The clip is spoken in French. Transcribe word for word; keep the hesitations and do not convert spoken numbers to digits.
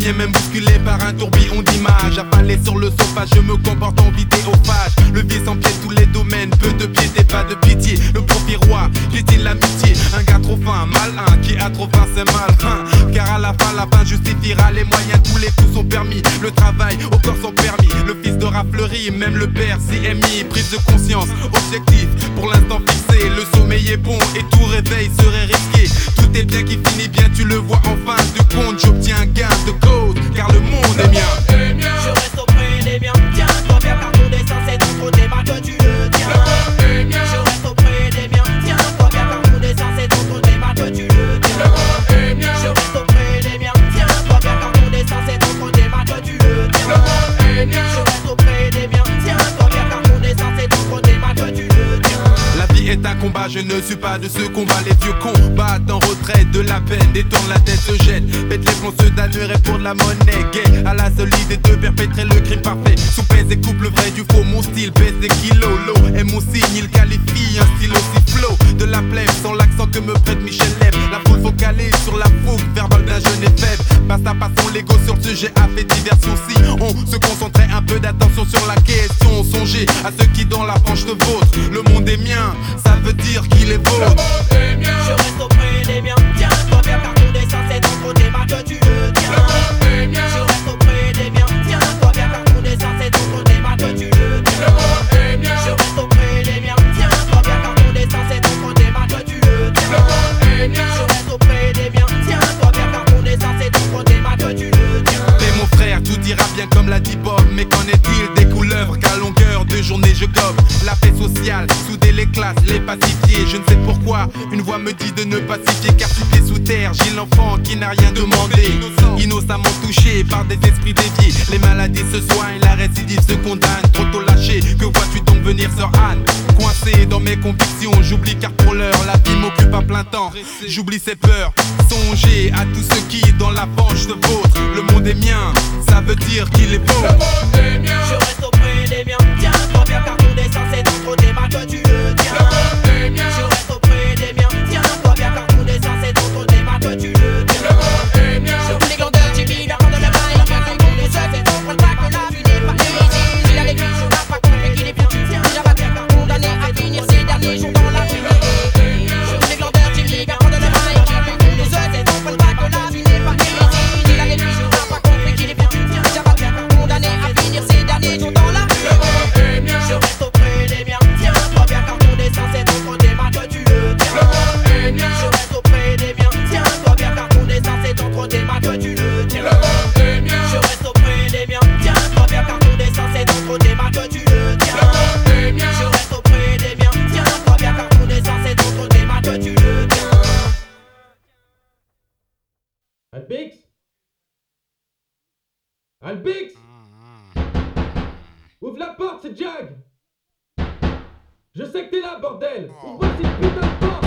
viens même bousculé par un tourbillon d'images. Affalé sur le sofa, je me comporte en vidéophage. Le vice empiète tous les domaines, peu de piété, pas de pitié. Le profit roi, piétine l'amitié. Un gars trop fin, malin, qui a trop faim c'est mal hein. Car à la fin, la fin justifiera les moyens. Tous les coups sont permis, le travail au corps sont permis. Le fils de rat fleuri, même le père s'y est mis. Prise de conscience, objectif, pour l'instant fixé. Le sommeil est bon et tout réveil serait risqué. Tout est bien qui finit bien, tu le vois en fin de compte. J'obtiens gain de cause, car le monde est mien. Je reste auprès des miens. Tiens-toi bien car ton destin c'est d'entre tes mains que tu le tiens. Je reste auprès des miens. Tiens-toi bien car ton destin c'est d'entre tes mains que tu le tiens. Je reste auprès des miens. Tiens-toi bien car ton destin c'est d'entre tes mains que tu le tiens. Je reste auprès des miens. Tiens-toi bien car ton destin c'est d'entre tes mains que tu le tiens. La vie est un combat, je ne suis pas de ceux combat. Les vieux combattent en retraite de la peine, détournent la tête, se jettent, pètent les plombs, se damneraient pour de la monnaie. Gay à la seule idée de perpétrer le crime parfait. Sous pèse et coupe le vrai du faux, mon style pèse des kilos. L'eau est mon signe, il qualifie un style aussi flow. De la plèbe, sans l'accent que me prête Michel Leb. La foule focalise sur la fougue verbale d'un jeune et faible. Passe à passons l'ego sur le sujet, a fait diversion. Si on se concentrait un peu d'attention sur la question, songez à ceux qui dans la branche de vôtre. Le monde est mien, ça veut dire qu'il est vôtre. Je reste auprès des miens. Tiens-toi bien car ton destin c'est d'entre tes mains que tu le tiens. Je reste auprès des miens. Tiens-toi bien car ton destin c'est d'entre tes mains que tu le tiens. Je reste auprès des miens. Tiens-toi bien car ton destin c'est d'entre tes mains que tu le tiens. Je reste auprès des miens. Tiens-toi bien car ton destin c'est d'entre tes mains que tu le tiens. Mais mon frère, tout ira bien comme l'a dit Bob. Mais qu'en est-il des couleuvres qu'à longueur de journée je gobe? La paix sociale, souder les classes, les pacifier. Je ne sais pourquoi, une voix me dit de ne pacifier. Car sous pied sous terre, j'ai l'enfant qui n'a rien demandé. Innocemment touché par des esprits déviés. Les maladies se soignent, la récidive se condamne. Trop tôt lâché, que vois-tu donc venir sœur Anne? Coincé dans mes convictions, j'oublie car pour l'heure la vie m'occupe à plein temps. J'oublie ses peurs, songez à tous ceux qui dans la branche se vautrent. Le monde est mien, ça veut dire qu'il est beau. Je reste auprès des miens. Tiens-toi bien car ton destin c'est d'entre tes mains que tu le tiens. Je reste auprès des miens. Tiens-toi bien car ton destin c'est d'entre tes mains que tu le tiens. Je les grandeurs du vide, avant de la main, il a fait les œufs et comprends pas que la vie n'est pas ici. Il a les cuisses, on n'a pas compris qu'il est plus tu tiens. Il a pas bien condamné à finir ses derniers jours dans la rue. Les grandeurs du vide, avant de la main, il a fait les œufs et comprends pas que la vie n'est pas ici. Il a les cuisses, on n'a pas compris qu'il est plus tu tiens. Il a pas bien condamné à finir ses derniers jours dans la rue. Je reste auprès des miens. Tiens-toi bien car ton destin c'est d'entre tes mains que tu le tiens. Je reste auprès des miens. Tiens-toi bien car ton destin c'est d'entre tes mains que tu le tiens. Je reste auprès des miens. Tiens-toi bien car ton destin c'est d'entre tes mains que tu le tiens. Je reste auprès des miens. Tiens-toi bien car ton destin c'est d'entre tes mains que tu le tiens. Alpix Alpix Ouvre la porte, c'est Jag. Je sais que t'es là, bordel. Ouvre-moi cette putain de porte.